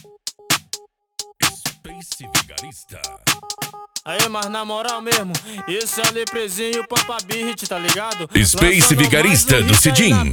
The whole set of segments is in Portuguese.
Space Vigarista. Aí, mas na moral mesmo, esse é Leprezinho, Pampa Beat, tá ligado? Space Vigarista do Cidinho.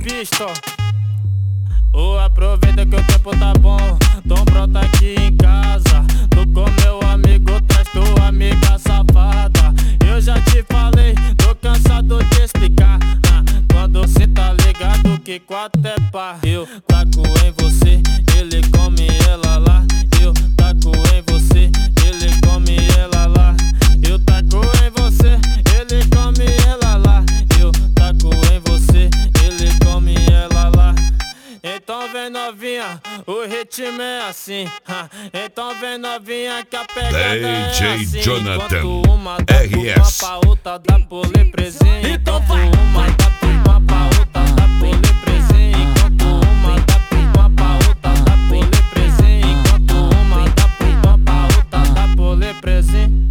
Ô, aproveita que o tempo tá bom, Tom brota aqui em casa. Tu com meu amigo, traz tua amiga safada. Eu já te falei, tô cansado de explicar. Quando cê tá ligado que quatro é par. Eu taco em você, ele come ela lá. Eu taco em você, ele come ela lá. Eu taco em você, ele come ela lá. Eu taco em você, ele come ela lá. Então vem novinha, o ritmo é assim. Então vem novinha que a pegada é assim. DJ Jonathan Enquanto uma dá RS. pra outra dá por Leprezinho. Então vai. Uma dá pra outra dá por Leprezinho. Enquanto uma dá pra outra dá por Leprezinho. Enquanto uma dá pra outra dá por Leprezinho.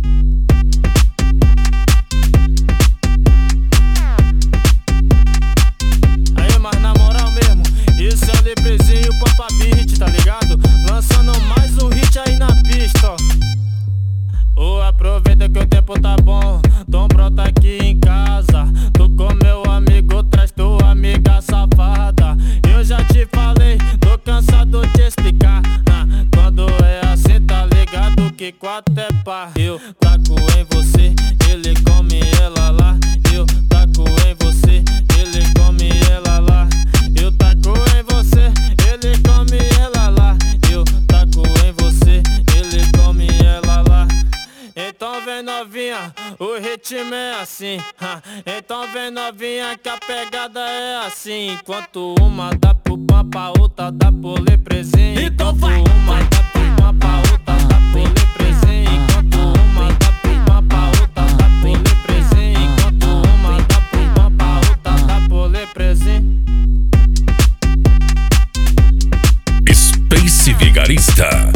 Aí, mas na moral mesmo, esse é o Leprezinho, Pampa Beat, tá ligado? Lançando mais um hit aí na pista, ó. Ô, aproveita que o tempo tá bom, Tom brota aqui em casa. Tu com meu amigo, traz tua amiga safada. Eu já te falei, tô cansado de explicar. Quando é assim, tá ligado que quatro é par. Eu taco em você, ele come ela lá. Eu taco em você, ele come ela lá. Eu taco em você, ele come ela lá. Eu taco em você, ele come ela lá. Então vem novinha, o ritmo é assim. Então vem novinha que a pegada é assim. Enquanto uma dá pro Pampa, outra dá pro Leprezinho. Então vai. Uma dá pro Pampa, outra dá pro Leprezinho. Enquanto uma dá pro Pampa, outra dá pro Leprezinho. Enquanto uma dá pro Pampa, outra dá pro Leprezinho. Space Vigarista.